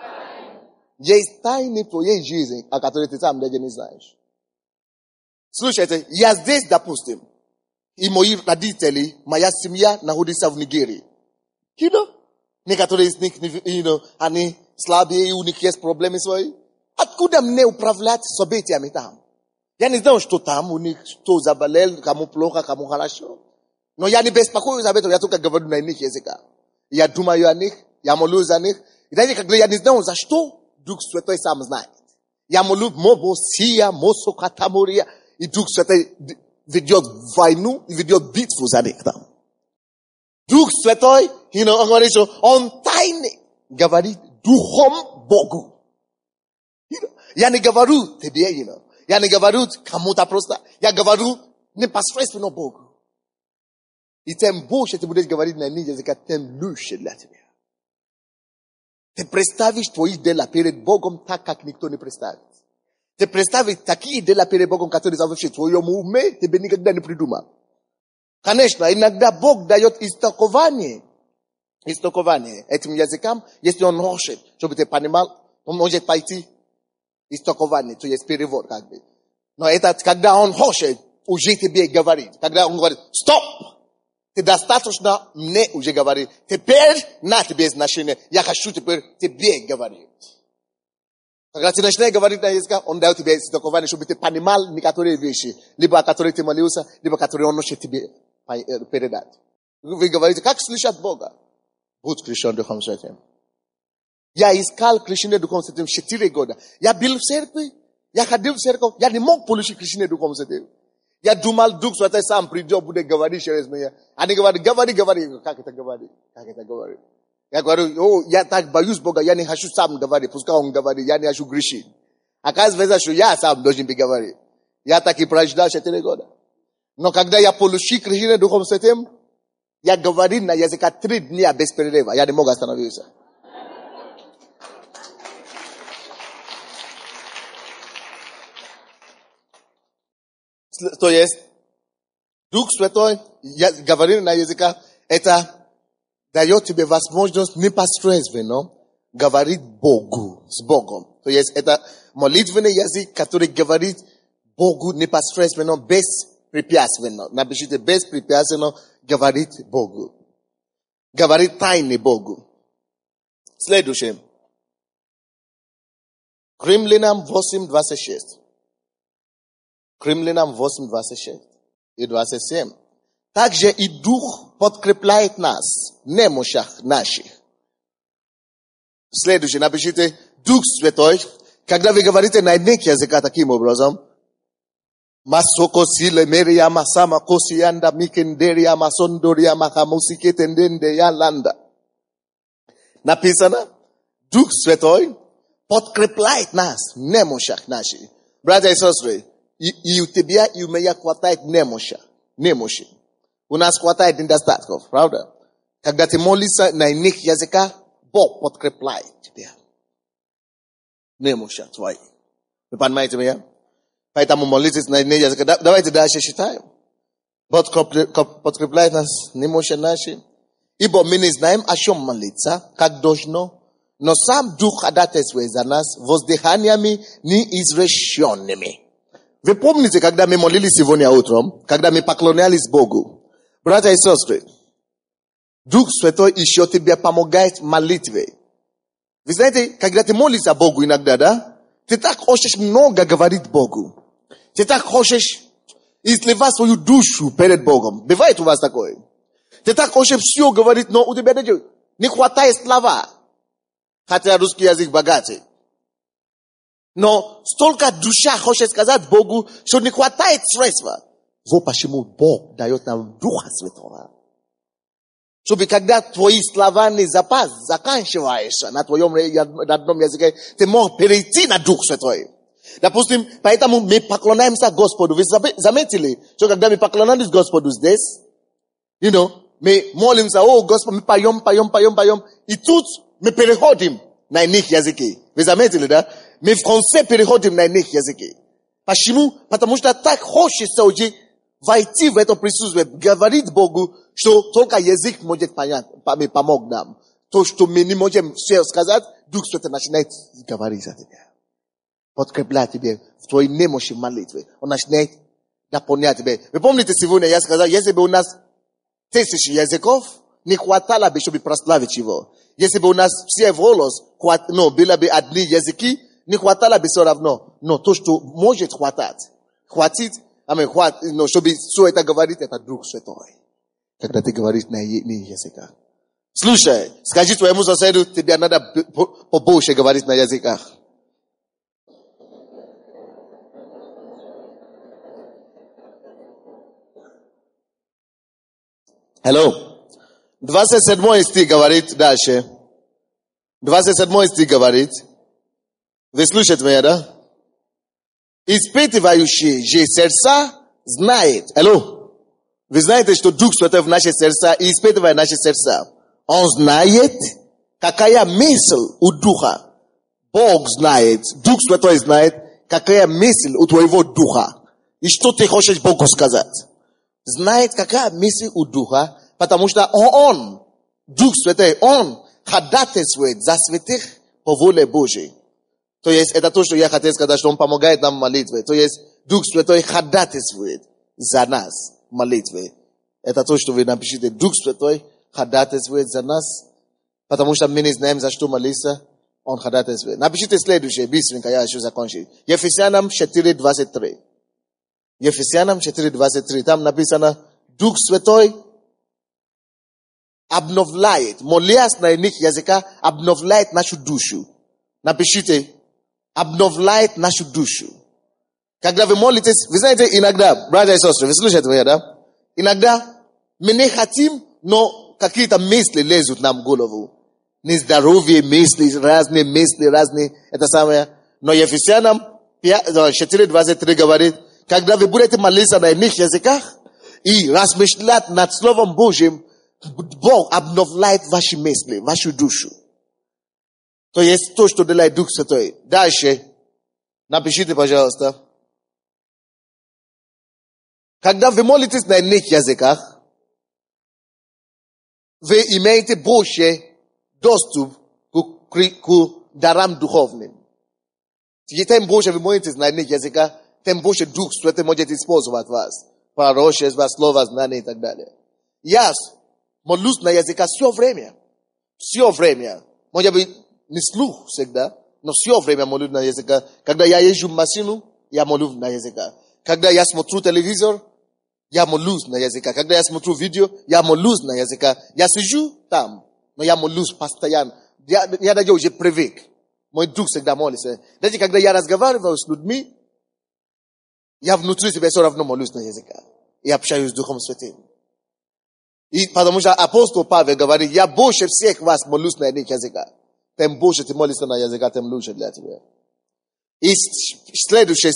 Есть тайны в твоей жизни, о которых ты сам даже не знаешь. Слушайте, я здесь, допустим, и мои родители, моя семья находится в Нигерии. You know? Некоторые из них, you know, они слабые, и у них есть проблемы свои. Откуда мне управлять событиями там? Я не знаю, что там у них, что заболел, кому плохо, кому хорошо. Но я не беспокоюсь об этом, я только говорю на иных языках. Я думаю о них, я молюсь о них. И даже когда я не знаю, за что, Дух Святой сам знает. Я молюсь, мобо, сия, мосо, катамурия, и Дух Святой ведет войну и ведет битву за них там. Дух Святой, you know, он говорит, что он тайный говорит Духом Богу. You know, я не говорю тебе, you know, я не говорю кому-то просто, я говорю непосредственно Богу. И тем больше ты будешь говорить на иных языках, тем лучше для тебя. Ты представишь твои дела перед Богом так, как никто не представит. Ты представишь такие дела перед Богом, которые вообще в твоем уме тебе никогда не придумал. Конечно, иногда Бог дает истолкование. Истолкование этим языкам, если Он хочет, чтобы ты понимал, Он может пойти истолкование, то есть перевод как бы. Но это когда Он хочет, уже тебе говорит. Когда Он говорит, стоп! Ты достаточно мне уже говорит. Теперь на тебе значение. Я хочу теперь тебе говорить. Когда ты начинаешь говорить на языке, он дает тебе истолкование, чтобы ты понимал некоторые вещи. Либо о которых ты молился, либо которые он хочет тебе передать. Вы говорите, как слышать Бога? Будь крещен Духом Святым. Я искал крещение Духом Святым четыре года. Я был в церкви, я ходил в церковь, я не мог получить крещение Духом Святым. Я думал, Дух Святой сам придет, будет говорить через меня. Они говорят, говори, говори. Как это говорит? Как это говорит? Я говорю, о, я так боюсь Бога, я не хочу сам говорить, пускай он говорит, я не хочу грешить. Оказывается, что я сам должен говорить. Я так и прождал четыре года. Но когда я получил крещение Духом Святым, я говорил на языке три дня без перерыва. Я не мог остановиться. То есть, Дух Святой, я говорил на языке, это дает тебе возможность непосредственно говорить Богу, с Богом. То есть, это молитвенный язык, который говорит Богу непосредственно, беспрепятственно. Напишите, беспрепятственно говорить Богу. Говорит тайны Богу. Следующее. К Римлянам восемь двадцать шесть. К Римлянам восемь двадцать шесть и двадцать семь. Также и Дух подкрепляет нас в немощах наших. Следующее, напишите, Дух Святой, когда вы говорите на иных языках таким образом, Масоко силе мерия масама косианда микендерия масондория махамусики тенденде я ланда. Написано, Дух Святой подкрепляет нас в немощах наших. Братья и сестры, И, и у тебя, и у меня хватает немощи. Немощи. У нас хватает недостатков, правда? Когда ты молишься на иных языках, Бог подкрепляет тебя. Немощи твои. Вы понимаете меня? Поэтому молитесь на иных языках. Давайте дальше читаем. Бог подкрепляет нас немощи наши. Ибо мы не знаем, о чем молиться, как должно. Но сам Дух ходатайствует за нас воздыханиями неизреченными. Вы помните, когда мы молились сегодня утром, когда мы поклонялись Богу? Братья и сестры, Дух Святой еще тебе помогает в молитве. Вы знаете, когда ты молишься Богу иногда, да? Ты так хочешь много говорить Богу. Ты так хочешь изливать свою душу перед Богом. Бывает у вас такое? Ты так хочешь все говорить, но у тебя не хватает слова. Хотя русский язык богатый. Но столько душа хочет сказать Богу, что не хватает средства. Вот почему Бог дает нам Духа Святого. Чтобы когда твои словарный запас заканчивается на твоем родном языке, ты можешь перейти на Дух Святой. Допустим, поэтому мы поклоняемся Господу. Вы заметили, что когда мы поклонялись Господу здесь, you know, мы молимся, о Господь, мы поем, поем, поем, поем. И тут мы переходим на иных языки. Вы заметили, да? Мы в конце переходим на иных языки. Почему? Потому что так хочется уже войти в это присутствие, говорить Богу, что только язык может понять, помог нам. То, что мы не можем все сказать, Дух Святой начинает говорить за тебя. Подкреплять тебя в твоей немощи молитвы. Он начинает дополнять тебя. Вы помните, сегодня я сказал, если бы у нас тысячи языков, не хватало бы, чтобы прославить его. Если бы у нас все волос, ну, были бы одни языки, не хватало бы все равно. Но то, что может хватать, хватит, а мы хват, но чтобы все это говорить, это Дух Святой. Когда ты говоришь на языках. Слушай, скажи твоему соседу, тебе надо побольше говорить на языках. Hello. двадцать седьмой стих говорит дальше. двадцать седьмой стих говорит. Вы слушаете меня, да? Испытывающий же сердца знает. Алло. Вы знаете, что Дух Святой в наши сердца и испытывает наши сердца. Он знает, какая мысль у Духа. Бог знает, Дух Святой знает, какая мысль у твоего Духа. И что ты хочешь Богу сказать. Знает, какая мысль у Духа, потому что Он, Дух Святой, Он ходатайствует за святых по воле Божьей. То есть, это то, что я хотел сказать, что Он помогает нам в молитве. То есть, Дух Святой ходатайствует за нас в молитве. это то, что вы напишите. Дух Святой ходатайствует за нас, потому что мы не знаем, за что молиться. Он ходатайствует. Напишите следующее, быстренько, я еще закончу. Ефесянам четыре двадцать три. Ефесянам четыре двадцать три. Там написано, Дух Святой обновляет, молясь на иных языках, обновляет нашу душу. Напишите, обновляет нашу душу. Когда вы молитесь, вы знаете, иногда, братья и сестры, вы слышите меня, да? Иногда мы не хотим, но какие-то мысли лезут нам в голову. Нездоровые мысли, разные мысли, разные, это самое. Но Ефесянам четыре двадцать три говорит, когда вы будете молиться на иных языках и размышлять над Словом Божьим, Бог обновляет ваши мысли, вашу душу. То есть то, что делает Дух Святой. Дальше, напишите, пожалуйста. Когда вы молитесь на иных языках, вы имеете больше доступ к, к дарам духовным. Тем больше вы молитесь на иных языках, тем больше Дух Святой может использовать вас. Пророчество, слово, знание и так далее. Я молюсь на языках все время. Все время. Может быть, не слух всегда, но все время молюсь на языках. Когда я езжу в машину, я молюсь на языках. Когда я смотрю телевизор, я молюсь на языках. Когда я смотрю видео, я молюсь на языках. Я сижу там, но я молюсь постоянно. Я, я даже уже привык. Мой дух всегда молится. Даже когда я разговариваю с людьми, я внутри себя все равно молюсь на языках. И общаюсь с Духом Святым. И потому что апостол Павел говорит, я больше всех вас молюсь на иных языках. Тем больше ты молишься на языках, тем лучше для тебя. И следующее,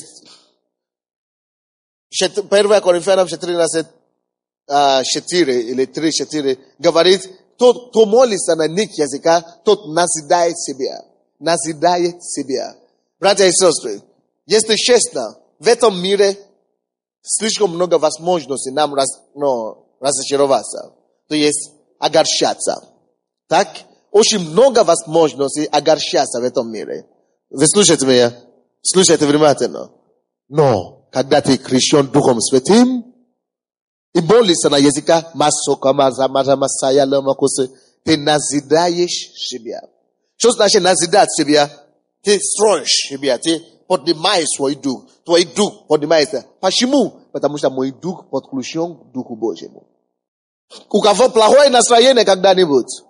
первое Коринфянам четырнадцать четыре или три четыре говорит, тот, кто молится на иных языках, тот назидает себя. Назидает себя. Братья и сестры, если честно, в этом мире слишком много возможностей нам раз, ну, разочароваться. То есть огорчаться. Так? Очень много возможностей огорчаться в этом мире. Вы слушаете меня? Слушайте внимательно. Но, когда ты крещен Духом Святым, и молишься на языках, ты назидаешь себя. Что значит назидать себя? Ты строишь себя, ты поднимаешь свой дух. Твой дух поднимается. Почему? Потому что мой дух подключен к Духу Божьему. У кого плохое настроение когда-нибудь?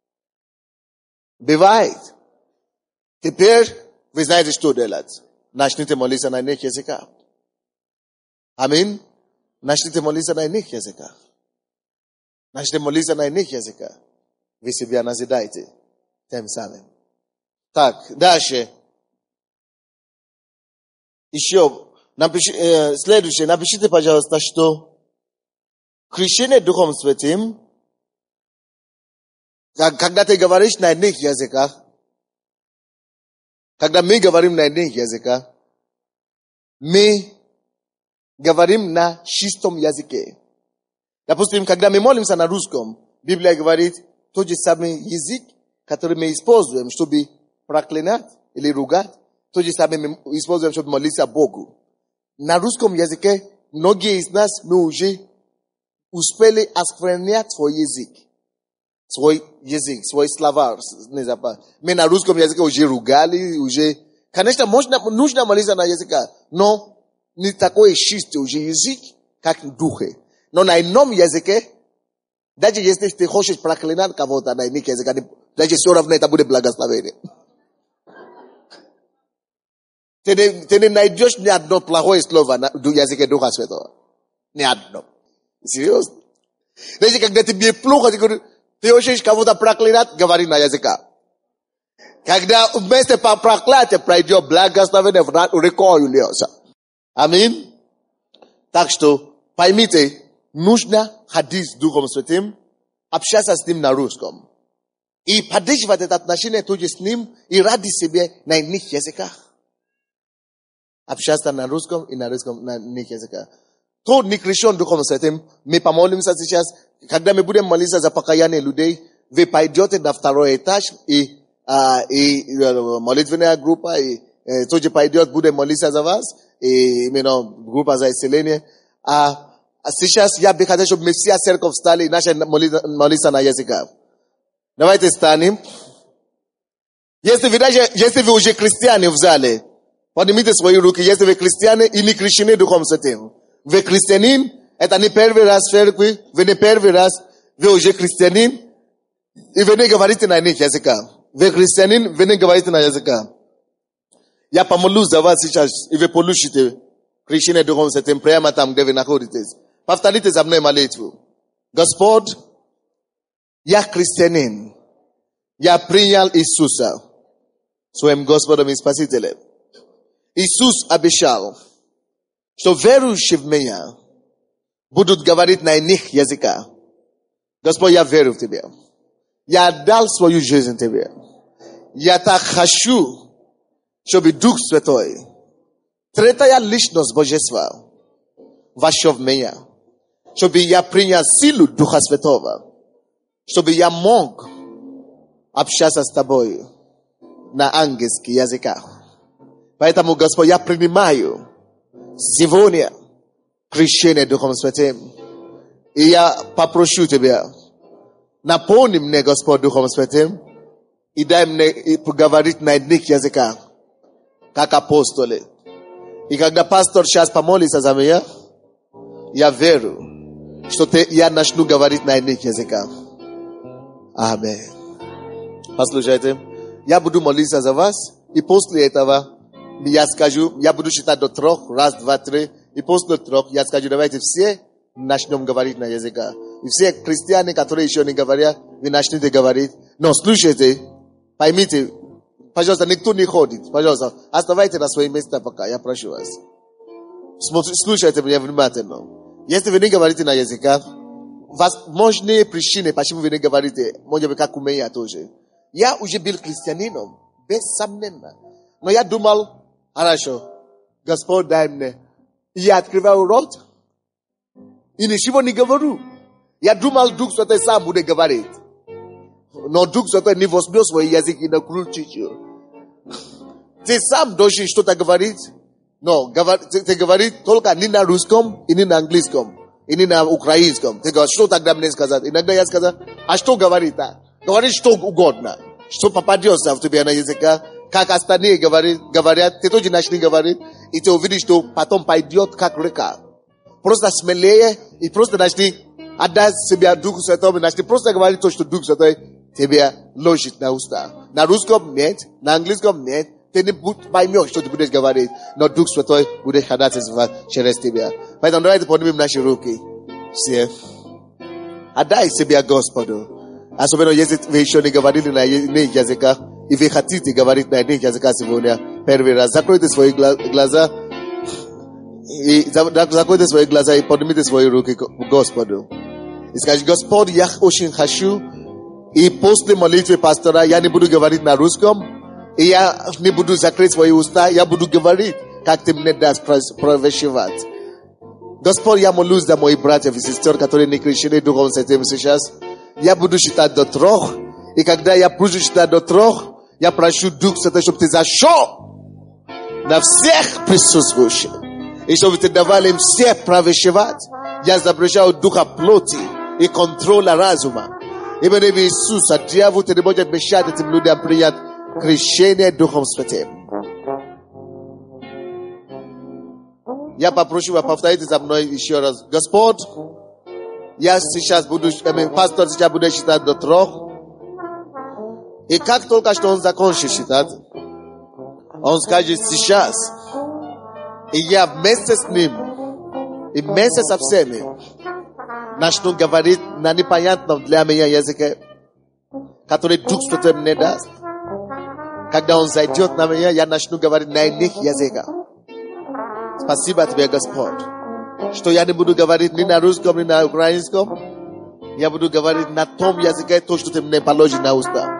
Бывает. Теперь вы знаете, что делать. Начните молиться на иных языках. Аминь. Начните молиться на иных языках. Начните молиться на иных языках. Вы себя назидаете тем самым. Так, дальше. Еще, напиши, э, следующее, напишите, пожалуйста, что крещение Духом Святым, когда ты говоришь на иных языках, когда мы говорим на иных языках, мы говорим на чистом языке. Допустим, когда мы молимся на русском, Библия говорит тот же самый язык, который мы используем, чтобы проклинать или ругать, тот же самый мы используем, чтобы молиться Богу. На русском языке многие из нас мы уже успели осквернять свой язык. Свой язык, свой словарь. Мы на русском языке уже ругали, уже... Конечно, можно, нужно молиться на языке, но не такой чистый уже язык, как в духе. Но на ином языке, даже если ты хочешь проклинать кого-то на иных языках, даже все равно это будет благословение. Ты не, ты не найдешь ни одно плохое слово на языке Духа Святого. Ни одно. Серьезно. Даже когда тебе плохо, ты говоришь, ты хочешь кого-то проклинать, говори на языке. Когда вместо проклятия пройдет благословение, рекой льется. Аминь. Так что, поймите, нужно ходить с Духом Святым, общаться с Ним на русском. И поддерживать это отношение тоже с Ним и ради себя на иных языках. Общаться на русском и на русском, на иных языках. Кто не крещен Духом Святым, мы помолимся сейчас, когда мы будем молиться за покаяние людей, вы пойдете на второй этаж, и, а, и молитвенная группа, и тоже пойдет, будет молиться за вас, и именно группа за исцеление. А А сейчас я бы хотел, чтобы мы все церковь встали и начали молиться на языках. Давайте станем. Если вы, даже, если вы уже христиане в зале, поднимите свои руки, если вы христиане и не крещены Духом Святым. Вы христианин, это не первый раз в церкви, вы не первый раз, вы уже христианин, и вы не говорите на иных языках. Вы христианин, вы не говорите на языках. Я помолюсь за вас сейчас, и вы получите крещение Духом Святым прямо там, где вы находитесь. Повторите за мной молитву. Господь, я христианин. Я принял Иисуса своим Господом и Спасителем. Иисус обещал, что верующие в меня будут говорить на иных языках. Господь, я верю в Тебя. Я отдал свою жизнь Тебе. Я так хочу, чтобы Дух Святой, третья личность Божества, вошел в меня. Чтобы я принял силу Духа Святого. Чтобы я мог общаться с Тобой на ангельских языках. Поэтому, Господь, я принимаю сегодня крещение Духом Святым. И я попрошу Тебя, наполни мне, Господь, Духом Святым, и дай мне и поговорить на иных языках, как апостолы. И когда пастор сейчас помолится за меня, я верю, что ты, я начну говорить на иных языках. Аминь. Послушайте, я буду молиться за вас, и после этого я скажу, я буду считать до трех, раз, два, три, и после трех я скажу, давайте все начнем говорить на языках. И все христиане, которые еще не говорят, вы начнете говорить. Но слушайте, поймите, пожалуйста, никто не ходит, пожалуйста, оставайтесь на свои места пока, я прошу вас. Слушайте меня внимательно. Если вы не говорите на языках, возможные причины, почему вы не говорите, может быть, как у меня тоже. Я уже был христианином, без сомнения. Но я думал, хорошо, Господь дай мне. И я открываю рот, и ничего не говорю. Я думал, Дух Святой сам будет говорить. Но Дух Святой не возьмет свой язык и накрутит его. Ты сам должен что-то говорить. Но ты говоришь только не на русском и не на английском, и не на украинском. Ты говоришь, что тогда мне сказать? Иногда я сказал, а что говорит? А? Говорит что угодно. Что попадется в тебя на языка. Как остальные говорят, говорят, ты тоже начни говорить, и ты увидишь, что потом пойдет как река. Просто смелее, и просто начни отдать себя Духу Святому, начни просто говорить то, что Дух Святой тебе ложит на уста. На русском нет, на английском нет. Ты не поймешь, что ты будешь говорить, но Дух Святой будет ходатайствовать через тебя. Поэтому давайте поднимем наши руки. Все. Отдай себя Господу. Особенно если вы еще не говорили на иных языках, и вы хотите говорить на иных языках сегодня, первый раз. Закройте свои глаза, и закройте свои глаза и поднимите свои руки к Господу. И скажите, Господь, я очень хочу, и после молитвы пастора я не буду говорить на русском, и я не буду закрыть свои уста, я буду говорить, как ты мне даст провещевать. Господь, я молюсь за моих братьев и сестер, которые не крещены Духом Святым сейчас. Я буду считать до трех, и когда я буду считать до трех, я прошу Дух Святой, чтобы ты зашел на всех присутствующих, и чтобы ты давали им все провещевать. Я запрещаю духа плоти и контроля разума. Именем Иисуса, дьявол, ты не можешь мешать этим людям принять крещение Духом Святым. Я попрошу вас, повторите за мной еще раз. Господь, я сейчас буду, пастор сейчас будет считать до трех. И как только что он закончит считать, он скажет сейчас. И я вместе с ним, и вместе со всеми, начну говорить на непонятном для меня языке, который Дух Святой мне даст. Когда он зайдет на меня, я начну говорить на иных языках. Спасибо тебе, Господь, что я не буду говорить ни на русском, ни на украинском. Я буду говорить на том языке, то, что ты мне положишь на уста.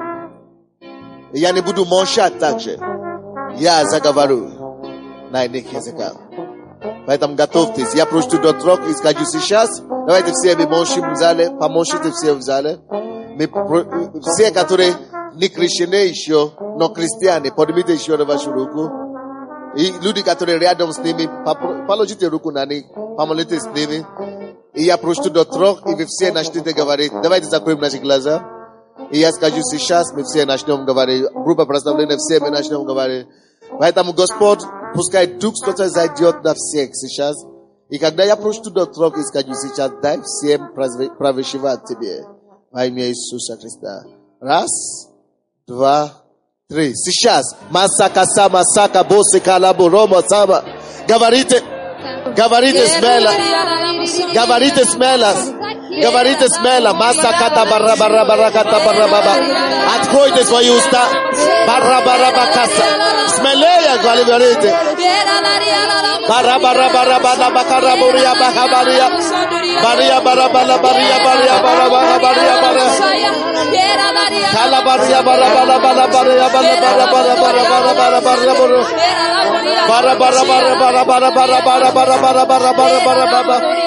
И я не буду молчать также. Я заговорю на иных языках. Поэтому готовьтесь. Я прошу до трех и скажу сейчас. Давайте все мы молчим в зале. Помолчите все в зале. Мы, все, которые не крещены еще, но христиане, поднимите еще на вашу руку. Ludi katore riadom snimi, palojite rukunani, pamolete snimi. И я прочту до трех, и вы все начнете говорить. Давайте закроем наши глаза. И я скажу сейчас, мы все начнем говорить. Группа прославления, все мы начнем говорить. Поэтому Господь, пускай Дух Святой зайдет на всех сейчас. И когда я прочту до трех и скажу сейчас, дай всем провещевать тебе. Во имя Иисуса Христа. Раз, два, три. Сейчас. Масака сама, сака, босы, калабу, рома, сама. Говорите. Говорите смело. Говорите смело. Говорите смело. Масаката барра барра бараката барра баба. Откройте свои уста. Барра барра бакаса. Смелее говорите. Барра барра барра барра бакара бурия бахабария. Бария барра барра бария бария барра барра бария барра. Кала бария барра барра барра бария барра барра барра барра барра барра барра. Bara bara bara bara bara bara bara bara bara bara bara bara bara